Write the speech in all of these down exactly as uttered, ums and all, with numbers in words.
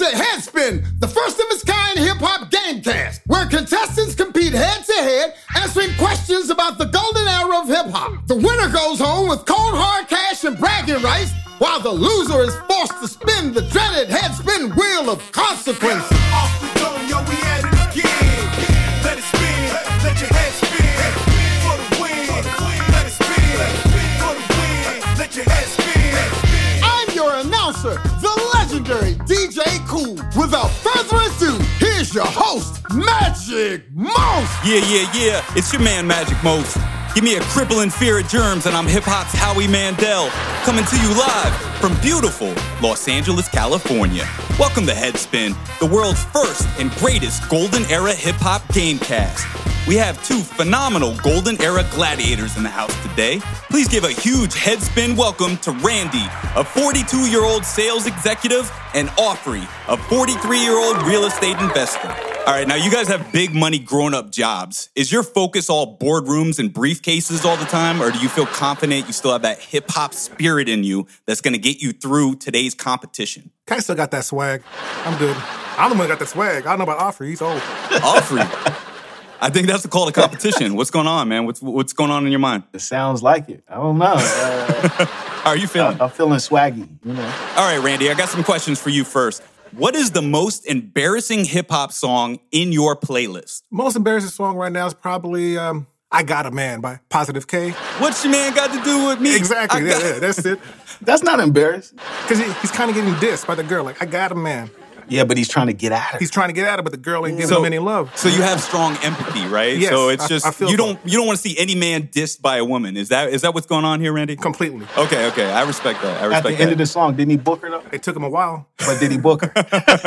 Headspin, the first of its kind hip-hop gamecast, where contestants compete head-to-head, answering questions about the golden era of hip-hop. The winner goes home with cold hard cash and bragging rights, while the loser is forced to spin the dreaded headspin wheel of consequences. Off the dome, yo, we at it again. Let it spin, let your head spin. For the win, let it spin. For the win, let your head spin. I'm your announcer, the legendary D J Cool. Without further ado, here's your host, Magic Most. Yeah, yeah, yeah. It's your man, Magic Most. Give me a crippling fear of germs, and I'm hip-hop's Howie Mandel, coming to you live from beautiful Los Angeles, California. Welcome to Headspin, the world's first and greatest golden era hip-hop gamecast. We have two phenomenal golden era gladiators in the house today. Please give a huge Headspin welcome to Randy, a forty-two-year-old sales executive, and Offrey, a forty-three-year-old real estate investor. All right, now you guys have big money grown-up jobs. Is your focus all boardrooms and briefcases all the time, or do you feel confident you still have that hip-hop spirit in you that's going to get you through today's competition? I still got that swag. I'm good. I'm the one that got that swag. I don't know about Offrey. He's old. Offrey? I think that's the call to competition. What's going on, man? What's what's going on in your mind? It sounds like it. I don't know. Uh, How are you feeling? I, I'm feeling swaggy, you know. All right, Randy, I got some questions for you first. What is the most embarrassing hip-hop song in your playlist? Most embarrassing song right now is probably um, I Got a Man by Positive K. What's your man got to do with me? Exactly. Got- Yeah, yeah, that's it. That's not embarrassing. Because he, he's kind of getting dissed by the girl. Like, I got a man. Yeah, but he's trying to get at her. He's trying to get at her, but the girl ain't giving So- him any love. So you have strong empathy, right? Yes, So it's I- just I feel you so. don't you don't want to see any man dissed by a woman. Is that is that what's going on here, Randy? Completely. Okay, okay. I respect that. I At respect the that. end of the song, didn't he book her though? It took him a while. But did he book her?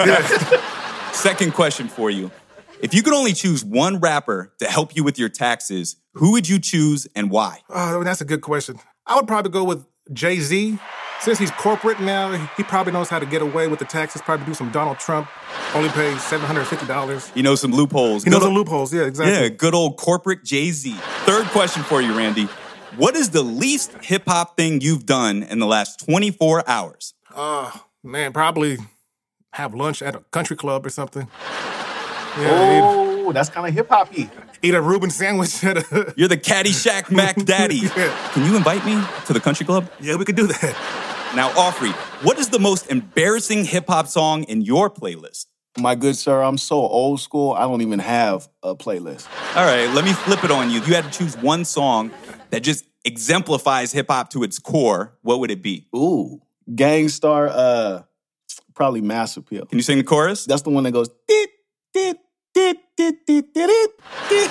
Second question for you. If you could only choose one rapper to help you with your taxes, who would you choose and why? Oh, that's a good question. I would probably go with Jay-Z. Since he's corporate now, he probably knows how to get away with the taxes, probably do some Donald Trump, only pay seven hundred fifty dollars. You know some loopholes. He knows Good the ol- loopholes, yeah, exactly. Yeah, good old corporate Jay-Z. Third question for you, Randy. What is the least hip-hop thing you've done in the last twenty-four hours? Uh, man, probably have lunch at a country club or something. Yeah, Oh, that's kind of hip-hop-y. eat, eat a Reuben sandwich at a... You're the Caddyshack Mac Daddy. Yeah. Can you invite me to the country club? Yeah, we could do that. Now, Offrey, what is the most embarrassing hip-hop song in your playlist? My good sir, I'm so old school, I don't even have a playlist. All right, let me flip it on you. If you had to choose one song that just exemplifies hip-hop to its core, what would it be? Ooh, Gangstar, uh, probably Mass Appeal. Can you sing the chorus? That's the one that goes, dit, dit, dit, dit, dit, dit, dit.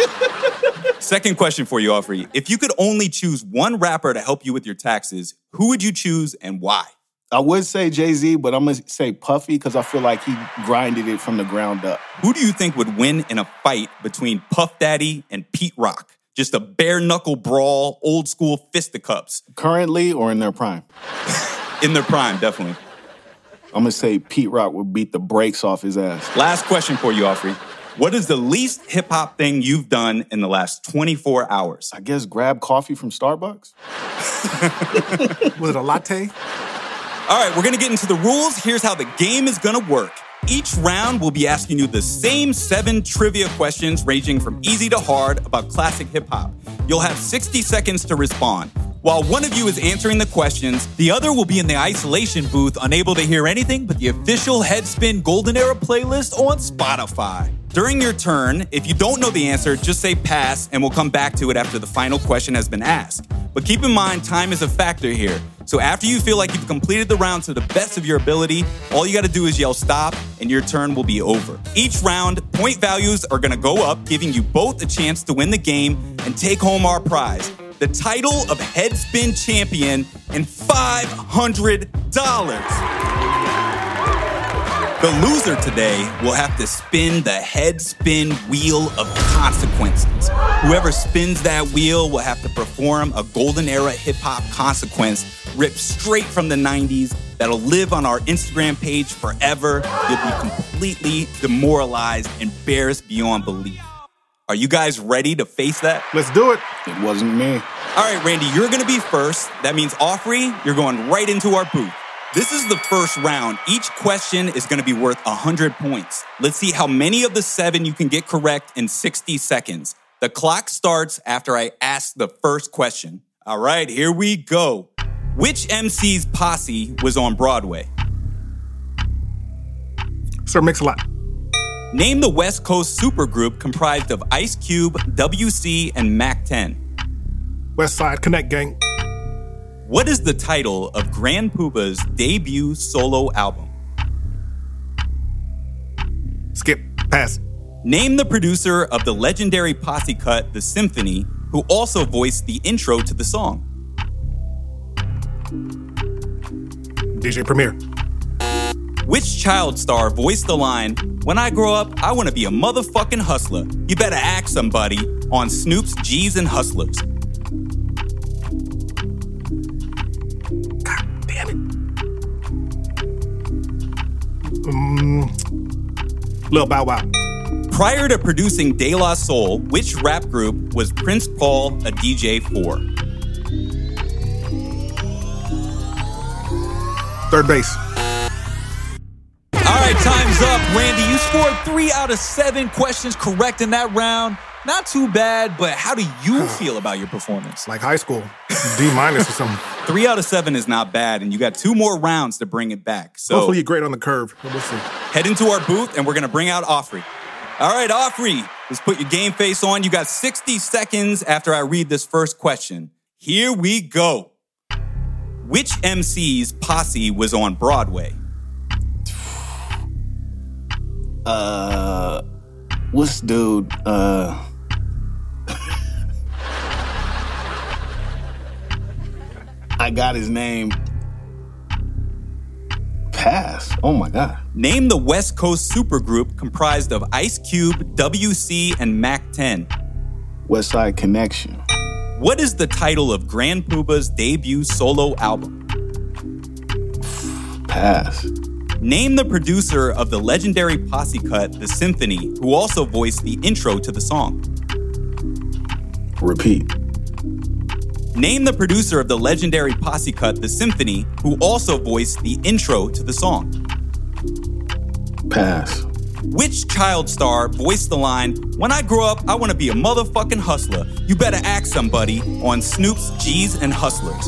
Second question for you, Offrey. If you could only choose one rapper to help you with your taxes, who would you choose and why? I would say Jay-Z, but I'm going to say Puffy because I feel like he grinded it from the ground up. Who do you think would win in a fight between Puff Daddy and Pete Rock? Just a bare-knuckle brawl, old-school fisticuffs. Currently or in their prime? In their prime, definitely. I'm going to say Pete Rock would beat the brakes off his ass. Last question for you, Offrey. What is the least hip-hop thing you've done in the last twenty-four hours? I guess grab coffee from Starbucks? Was it a latte? All right, we're going to get into the rules. Here's how the game is going to work. Each round, we'll be asking you the same seven trivia questions ranging from easy to hard about classic hip-hop. You'll have sixty seconds to respond. While one of you is answering the questions, the other will be in the isolation booth, unable to hear anything but the official Headspin Golden Era playlist on Spotify. During your turn, if you don't know the answer, just say pass, and we'll come back to it after the final question has been asked. But keep in mind, time is a factor here. So after you feel like you've completed the round to the best of your ability, all you gotta do is yell stop, and your turn will be over. Each round, point values are gonna go up, giving you both a chance to win the game and take home our prize, the title of Headspin Champion and five hundred dollars. The loser today will have to spin the Headspin Wheel of Consequences. Whoever spins that wheel will have to perform a golden era hip-hop consequence ripped straight from the nineties that'll live on our Instagram page forever. You'll be completely demoralized, embarrassed beyond belief. Are you guys ready to face that? Let's do it. It wasn't me. All right, Randy, you're going to be first. That means, Offrey, you're going right into our booth. This is the first round. Each question is going to be worth one hundred points. Let's see how many of the seven you can get correct in sixty seconds. The clock starts after I ask the first question. All right, here we go. Which M C's posse was on Broadway? Sir Mix-a-Lot. Name the West Coast supergroup comprised of Ice Cube, W C, and Mac ten. West Side Connect Gang. What is the title of Grand Puba's debut solo album? Skip. Pass. Name the producer of the legendary posse cut, The Symphony, who also voiced the intro to the song. D J Premier. Which child star voiced the line, "When I grow up, I want to be a motherfucking hustler. You better ask somebody," on Snoop's G's and Hustlers? God damn it. Um, Lil Bow Wow. Prior to producing De La Soul, which rap group was Prince Paul a D J for? Third base. All right, time's up. Randy, you scored three out of seven questions correct in that round. Not too bad, but how do you feel about your performance? Like high school. D minus or something. Three out of seven is not bad, and you got two more rounds to bring it back. So Hopefully you're great on the curve. We'll see. head into our booth, and we're going to bring out Offrey. All right, Offrey, let's put your game face on. You got sixty seconds after I read this first question. Here we go. Which M C's posse was on Broadway? Uh, what's dude? Uh, I got his name. Pass. Oh my God. Name the West Coast supergroup comprised of Ice Cube, W C, and Mac ten. West Side Connection. What is the title of Grand Puba's debut solo album? Pass. Name the producer of the legendary posse cut, The Symphony, who also voiced the intro to the song. Repeat. Name the producer of the legendary posse cut, The Symphony, who also voiced the intro to the song. Pass. Which child star voiced the line, "When I grow up, I want to be a motherfucking hustler. You better ask somebody," on Snoop's G's and Hustlers?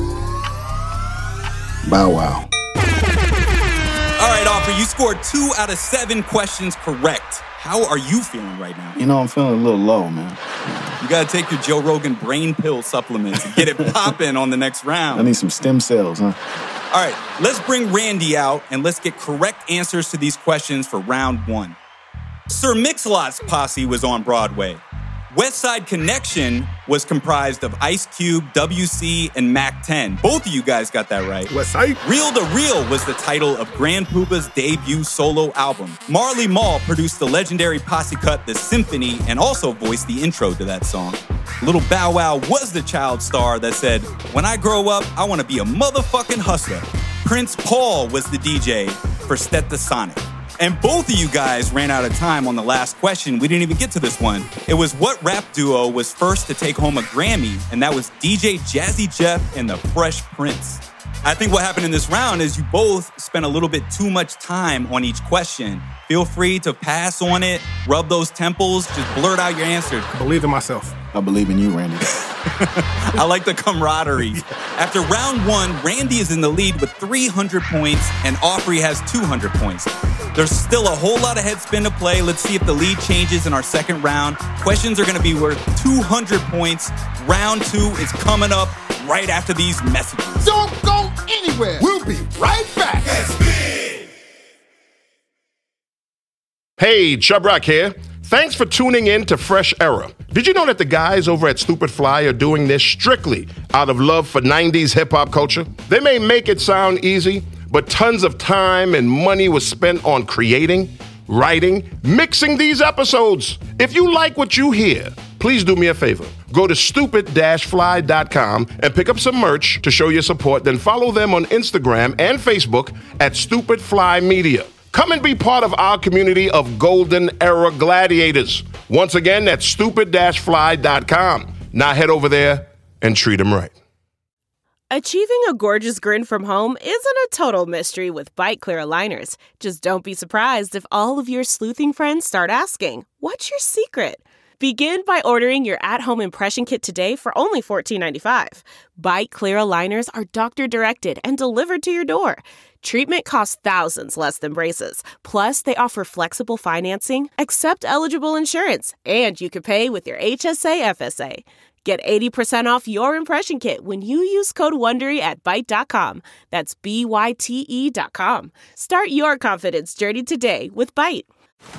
Bow Wow. All right, Offrey, you scored two out of seven questions correct. How are you feeling right now? You know, I'm feeling a little low, man. You got to take your Joe Rogan brain pill supplements and get it popping on the next round. I need some stem cells, huh? All right, let's bring Randy out and let's get correct answers to these questions for round one. Sir Mix-a-Lot's posse was on Broadway. West Side Connection was comprised of Ice Cube, W C, and Mac ten. Both of you guys got that right. West Side? Real to Real was the title of Grand Puba's debut solo album. Marley Marl produced the legendary posse cut, The Symphony, and also voiced the intro to that song. Little Bow Wow was the child star that said, "When I grow up, I want to be a motherfucking hustler." Prince Paul was the D J for Stetsasonic. And both of you guys ran out of time on the last question. We didn't even get to this one. It was what rap duo was first to take home a Grammy, and that was D J Jazzy Jeff and the Fresh Prince. I think what happened in this round is you both spent a little bit too much time on each question. Feel free to pass on it, rub those temples, just blurt out your answer. I believe in myself. I believe in you, Randy. I like the camaraderie. After round one, Randy is in the lead with three hundred points, and Offrey has two hundred points. There's still a whole lot of headspin to play. Let's see if the lead changes in our second round. Questions are going to be worth two hundred points. Round two is coming up right after these messages. Don't go anywhere. We'll be right back. Hey, Chubb Rock here. Thanks for tuning in to Fresh Era. Did you know that the guys over at Stupid Fly are doing this strictly out of love for nineties hip-hop culture? They may make it sound easy, but tons of time and money was spent on creating, writing, mixing these episodes. If you like what you hear, please do me a favor. Go to stupid dash fly dot com and pick up some merch to show your support. Then follow them on Instagram and Facebook at Stupid Fly Media. Come and be part of our community of Golden Era gladiators. Once again, that's stupid dash fly dot com. Now head over there and treat them right. Achieving a gorgeous grin from home isn't a total mystery with Byte Clear aligners. Just don't be surprised if all of your sleuthing friends start asking, "What's your secret?" Begin by ordering your at-home impression kit today for only fourteen ninety-five. Byte Clear aligners are doctor-directed and delivered to your door. Treatment costs thousands less than braces. Plus, they offer flexible financing, accept eligible insurance, and you can pay with your H S A F S A. Get eighty percent off your impression kit when you use code WONDERY at byte dot com. That's B Y T E dot com. Start your confidence journey today with Byte.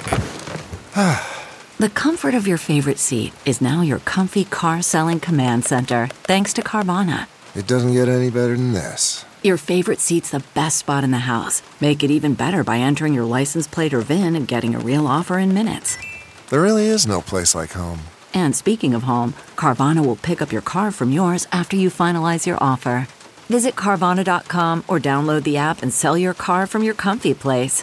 The comfort of your favorite seat is now your comfy car selling command center, thanks to Carvana. It doesn't get any better than this. Your favorite seat's the best spot in the house. Make it even better by entering your license plate or V I N and getting a real offer in minutes. There really is no place like home. And speaking of home, Carvana will pick up your car from yours after you finalize your offer. Visit Carvana dot com or download the app and sell your car from your comfy place.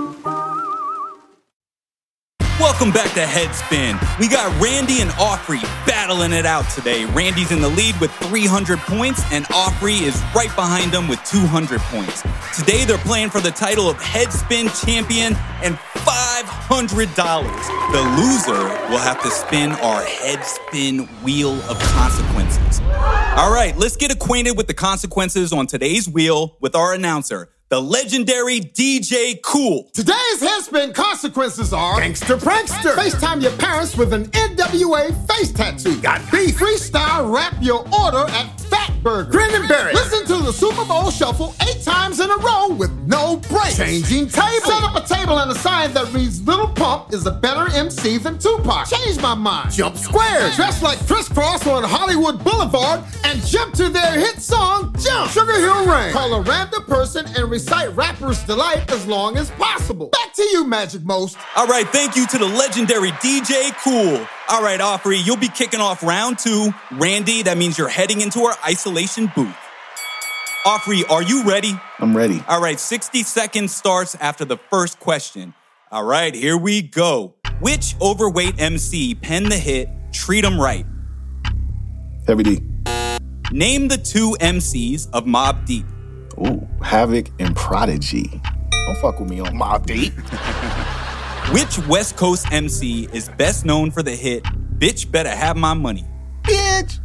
Welcome back to Headspin. We got Randy and Aubrey battling it out today. Randy's in the lead with three hundred points, and Aubrey is right behind him with two hundred points. Today, they're playing for the title of Headspin Champion and five hundred dollars. The loser will have to spin our Headspin Wheel of Consequences. All right, let's get acquainted with the consequences on today's wheel with our announcer, the legendary D J Cool. Today's Headspin consequences are Gangster Prankster. FaceTime your parents with an N W A face tattoo. Got beef. Freestyle rap your order at Fat Burger. Grin and bear it. Listen to the Super Bowl Shuffle eight times in a row with no break. Changing table. Set up a table and a sign that reads Little Pump is a better M C than Tupac. Change my mind. Jump squares. Dress like Criss Cross on Hollywood Boulevard and jump to their hit song, Jump. Sugar Hill Rain. Call a random person and recite Rapper's Delight as long as possible. Back to you, Magic Most. All right, thank you to the legendary D J Cool. All right, Aubrey, you'll be kicking off round two. Randy, that means you're heading into our isolation booth. Aubrey, are you ready? I'm ready. All right, sixty seconds starts after the first question. All right, here we go. Which overweight M C penned the hit Treat 'Em Right? Heavy D. Name the two M Cs of Mobb Deep. Ooh, Havoc and Prodigy. Don't fuck with me on Mobb Deep. Which West Coast M C is best known for the hit Bitch Better Have My Money? Bitch.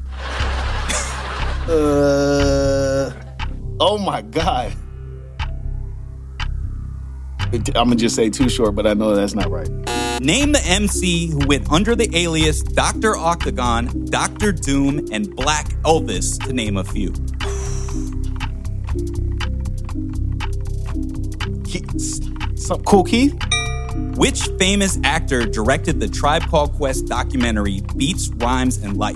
uh, oh my God. I'm gonna just say Too Short, but I know that's not right. Name the M C who went under the alias Doctor Octagon, Doctor Doom, and Black Elvis, to name a few. Some Cool Keith? Which famous actor directed the Tribe Called Quest documentary Beats, Rhymes, and Life?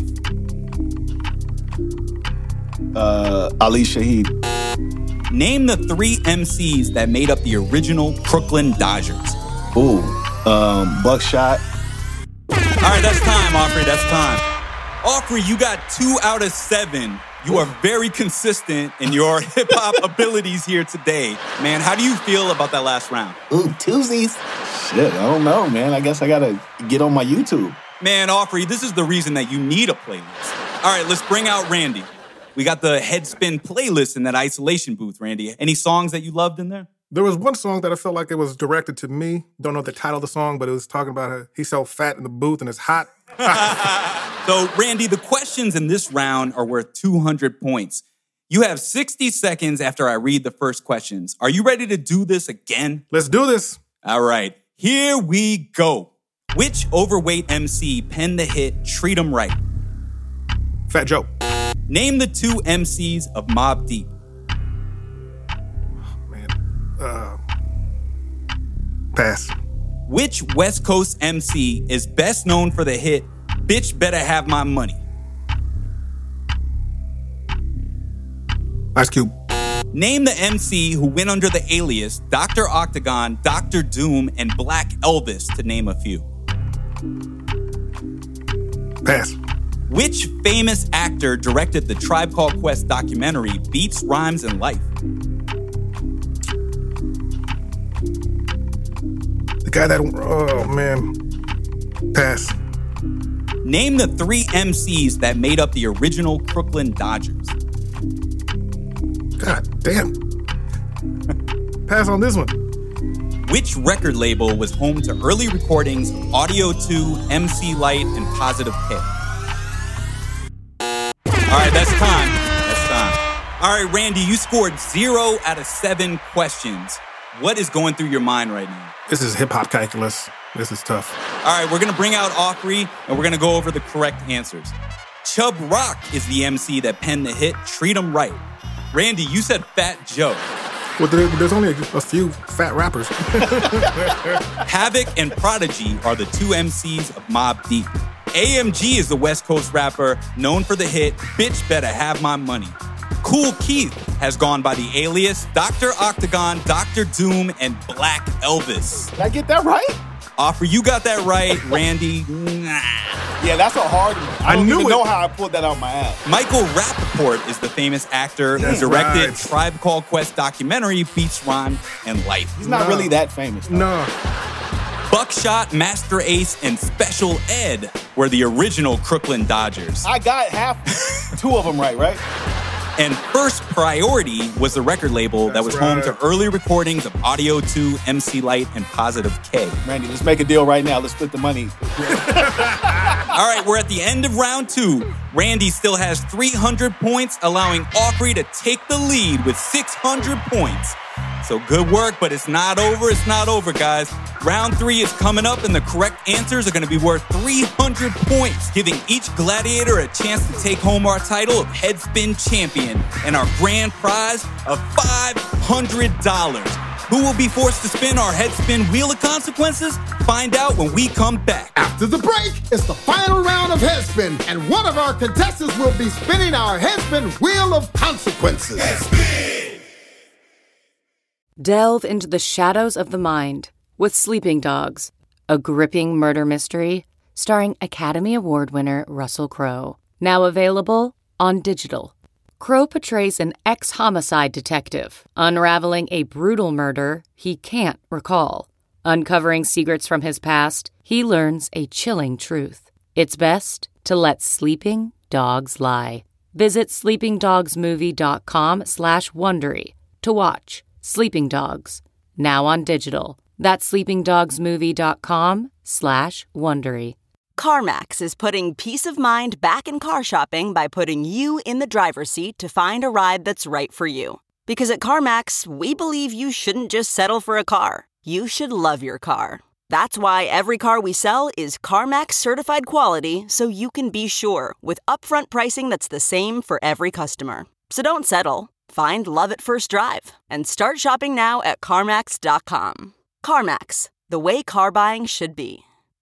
Uh, Ali Shaheed. Name the three M Cs that made up the original Brooklyn Dodgers. Ooh, um, Buckshot. All right, that's time, Aubrey, that's time. Aubrey, you got two out of seven. You are very consistent in your hip-hop abilities here today. Man, how do you feel about that last round? Ooh, Tuesdays. Shit, I don't know, man. I guess I gotta get on my YouTube. Man, Aubrey, this is the reason that you need a playlist. All right, let's bring out Randy. We got the Headspin playlist in that isolation booth, Randy. Any songs that you loved in there? There was one song that I felt like it was directed to me. Don't know the title of the song, but it was talking about how he's so fat in the booth and it's hot. So, Randy, the questions in this round are worth two hundred points. You have sixty seconds after I read the first questions. Are you ready to do this again? Let's do this. All right, here we go. Which overweight M C penned the hit Treat 'Em Right? Fat Joe. Name the two M Cs of Mobb Deep. Uh, pass. Which West Coast M C is best known for the hit Bitch Better Have My Money? Ice Cube. Name the M C who went under the alias Doctor Octagon, Doctor Doom, and Black Elvis, to name a few. Pass. Which famous actor directed the Tribe Called Quest documentary Beats, Rhymes, and Life? The guy that, oh man, pass. Name the three M Cs that made up the original Brooklyn Dodgers. God damn. Pass on this one. Which record label was home to early recordings of Audio two, M C Light, and Positive K? All right, that's time. That's time. All right, Randy, you scored zero out of seven questions. What is going through your mind right now? This is hip-hop calculus. This is tough. All right, we're going to bring out Aubrey, and we're going to go over the correct answers. Chubb Rock is the M C that penned the hit Treat 'Em Right. Randy, you said Fat Joe. Well, there, there's only a few fat rappers. Havoc and Prodigy are the two M Cs of Mobb Deep. A M G is the West Coast rapper known for the hit Bitch Better Have My Money. Kool Keith has gone by the alias Doctor Octagon, Doctor Doom, and Black Elvis. Did I get that right? Offer, you got that right. Randy, nah. Yeah, that's a hard one. I, I don't knew even it. know how I pulled that out my ass. Michael Rappaport is the famous actor That's who directed right. Tribe Called Quest documentary Beats, Rhyme, and Life. He's not No. really that famous. though. No. Buckshot, Master Ace, and Special Ed were the original Crooklyn Dodgers. I got half, two of them right, right? And First Priority was the record label that That's was home right. to early recordings of Audio two, M C Light, and Positive K. Randy, let's make a deal right now. Let's split the money. All right, we're at the end of round two. Randy still has three hundred points, allowing Aubrey to take the lead with six hundred points. So good work, but it's not over. It's not over, guys. Round three is coming up, and the correct answers are going to be worth three hundred points, giving each gladiator a chance to take home our title of Headspin Champion and our grand prize of five hundred dollars. Who will be forced to spin our Headspin Wheel of Consequences? Find out when we come back. After the break, it's the final round of Headspin, and one of our contestants will be spinning our Headspin Wheel of Consequences. Delve into the shadows of the mind with Sleeping Dogs, a gripping murder mystery starring Academy Award winner Russell Crowe. Now available on digital. Crowe portrays an ex-homicide detective unraveling a brutal murder he can't recall. Uncovering secrets from his past, he learns a chilling truth. It's best to let sleeping dogs lie. Visit sleepingdogsmovie.com slash Wondery to watch Sleeping Dogs, now on digital. That's sleepingdogsmovie.com slash Wondery. CarMax is putting peace of mind back in car shopping by putting you in the driver's seat to find a ride that's right for you. Because at CarMax, we believe you shouldn't just settle for a car. You should love your car. That's why every car we sell is CarMax certified quality, so you can be sure with upfront pricing that's the same for every customer. So don't settle. Find love at first drive and start shopping now at CarMax dot com. CarMax, the way car buying should be.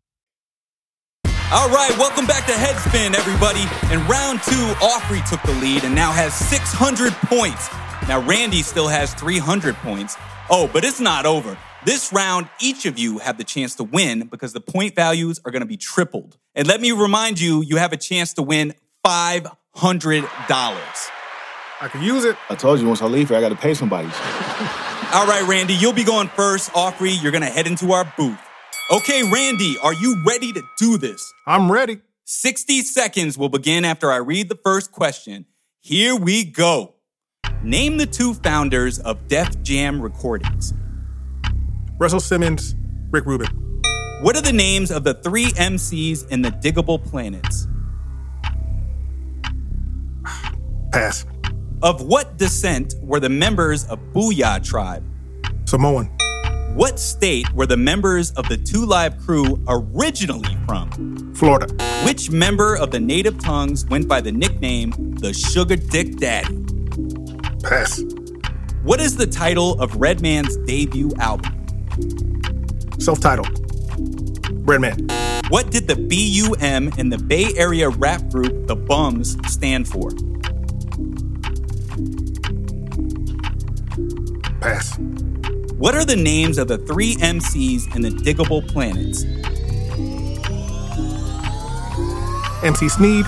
All right, welcome back to Headspin, everybody. In round two, Aubrey took the lead and now has six hundred points. Now, Randy still has three hundred points. Oh, but it's not over. This round, each of you have the chance to win because the point values are going to be tripled. And let me remind you, you have a chance to win five hundred dollars. I could use it. I told you once I leave here, I got to pay somebody. All right, Randy, you'll be going first. Aubrey, you're going to head into our booth. Okay, Randy, are you ready to do this? I'm ready. sixty seconds will begin after I read the first question. Here we go. Name the two founders of Def Jam Recordings. Russell Simmons, Rick Rubin. What are the names of the three M Cs in the Diggable Planets? Pass. Of what descent were the members of Booyah Tribe? Samoan. What state were the members of the Two Live Crew originally from? Florida. Which member of the Native Tongues went by the nickname the Sugar Dick Daddy? Pass. What is the title of Redman's debut album? Self-titled. Redman. What did the B U M in the Bay Area rap group The Bums stand for? Pass. What are the names of the three M Cs in the Diggable Planets? M C Sneed.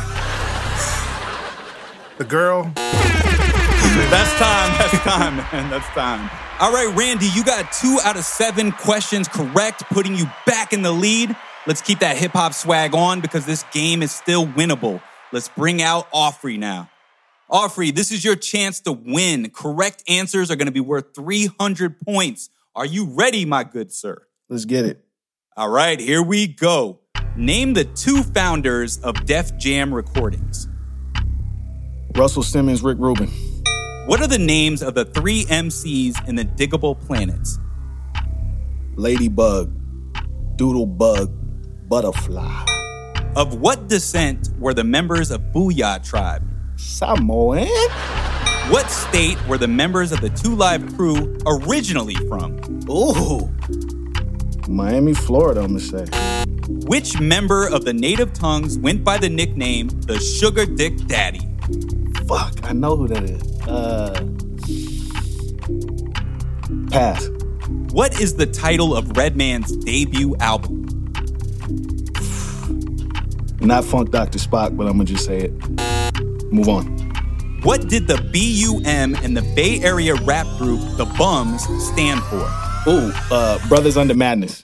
The Girl. That's time. That's time, man. That's time. All right, Randy, you got two out of seven questions correct, putting you back in the lead. Let's keep that hip-hop swag on because this game is still winnable. Let's bring out Aubrey now. Aubrey, this is your chance to win. Correct answers are going to be worth three hundred points. Are you ready, my good sir? Let's get it. All right, here we go. Name the two founders of Def Jam Recordings. Russell Simmons, Rick Rubin. What are the names of the three M Cs in the Diggable Planets? Ladybug, Doodlebug, Butterfly. Of what descent were the members of Booyah Tribe? Samoan. What state were the members of the Two Live Crew originally from? Ooh. Miami, Florida, I'm gonna say. Which member of the Native Tongues went by the nickname the Sugar Dick Daddy? Fuck, I know who that is. Uh, pass. What is the title of Redman's debut album? Not Funk Doctor Spock, but I'm gonna just say it. Move on. What did the B U M and the Bay Area rap group The Bums stand for? Ooh, uh, Brothers Under Madness.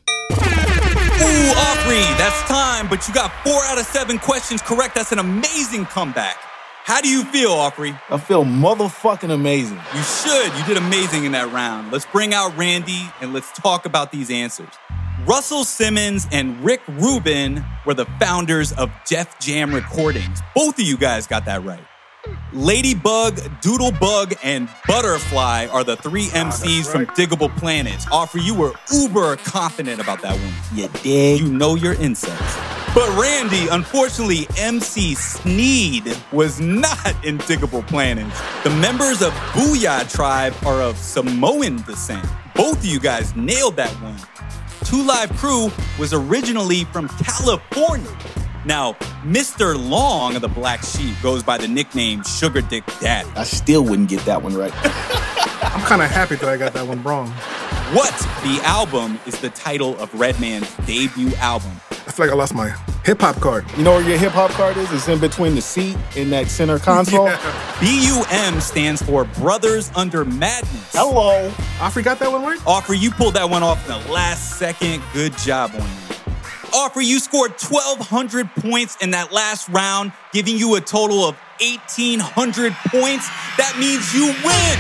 Ooh, Aubrey, that's time, but you got four out of seven questions correct. That's an amazing comeback. How do you feel, Aubrey? I feel motherfucking amazing. You should. You did amazing in that round. Let's bring out Randy and let's talk about these answers. Russell Simmons and Rick Rubin were the founders of Def Jam Recordings. Both of you guys got that right. Ladybug, Doodlebug, and Butterfly are the three M Cs oh, right. from Diggable Planets. Aubrey, you were uber confident about that one. You did. You know your insects. But Randy, unfortunately, M C Sneed was not in Diggable Planets. The members of Booyah Tribe are of Samoan descent. Both of you guys nailed that one. Two Live Crew was originally from California. Now, Mister Long of the Black Sheep goes by the nickname Sugar Dick Daddy. I still wouldn't get that one right. I'm kind of happy that I got that one wrong. What, the album, is the title of Redman's debut album? I feel like I lost my hip-hop card. You know where your hip-hop card is? It's in between the seat and that center console. Yeah. B U M stands for Brothers Under Madness. Hello. Aubrey got that one right? Aubrey, you pulled that one off in the last second. Good job on you. Aubrey, you scored twelve hundred points in that last round, giving you a total of eighteen hundred points. That means you win.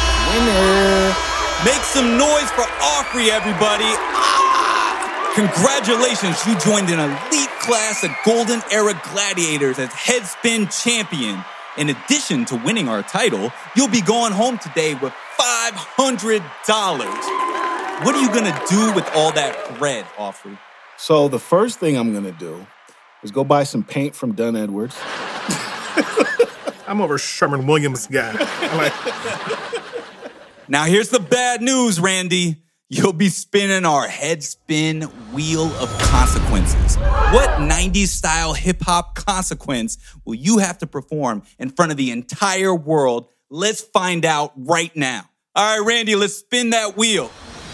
Winner. Make some noise for Aubrey, everybody. Ah! Congratulations, you joined an elite class of Golden Era Gladiators as Headspin champion. In addition to winning our title, you'll be going home today with five hundred dollars. What are you going to do with all that bread, Aubrey? So the first thing I'm going to do is go buy some paint from Dunn Edwards. I'm over Sherman Williams guy. I'm like... Now here's the bad news, Randy. You'll be spinning our Headspin Wheel of Consequences. What nineties-style hip-hop consequence will you have to perform in front of the entire world? Let's find out right now. All right, Randy, let's spin that wheel.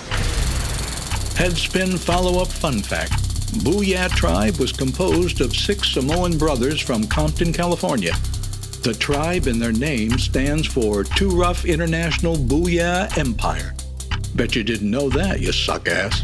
Headspin follow-up fun fact. Booyah Tribe was composed of six Samoan brothers from Compton, California. The tribe in their name stands for Too Rough International Booyah Empire. Bet you didn't know that, you suck-ass.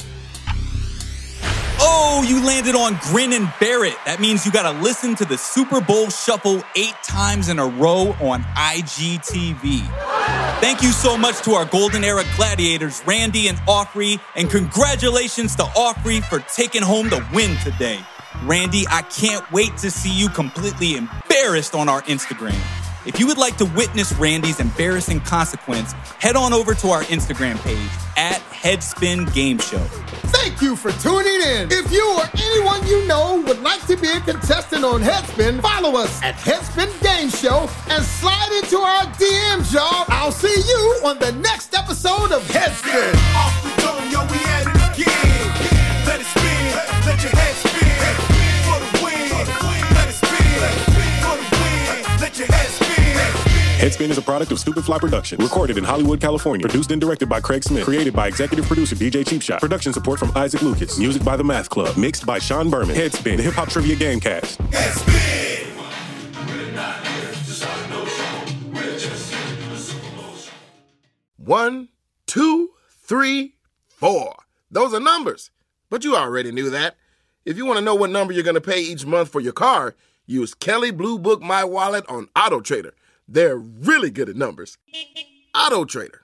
Oh, you landed on Grin and Bear It. That means you gotta listen to the Super Bowl Shuffle eight times in a row on I G T V. Thank you so much to our Golden Era Gladiators, Randy and Aubrey, and congratulations to Aubrey for taking home the win today. Randy, I can't wait to see you completely embarrassed on our Instagram. If you would like to witness Randy's embarrassing consequence, head on over to our Instagram page at Headspin Game Show. Thank you for tuning in. If you or anyone you know would like to be a contestant on Headspin, follow us at Headspin Game Show and slide into our D Ms, y'all. I'll see you on the next episode of Headspin. Off the dome, yo, we at it again. Let it spin, let your head spin. For the win, let it spin. For the win, let your head spin. Headspin is a product of Stupid Fly Productions. Recorded in Hollywood, California. Produced and directed by Craig Smith. Created by executive producer D J Cheapshot. Production support from Isaac Lucas. Music by The Math Club. Mixed by Sean Berman. Headspin, the Hip Hop Trivia Gamecast. Headspin. One, two, three, four. Those are numbers. But you already knew that. If you want to know what number you're going to pay each month for your car, use Kelley Blue Book My Wallet on AutoTrader. They're really good at numbers. Auto Trader.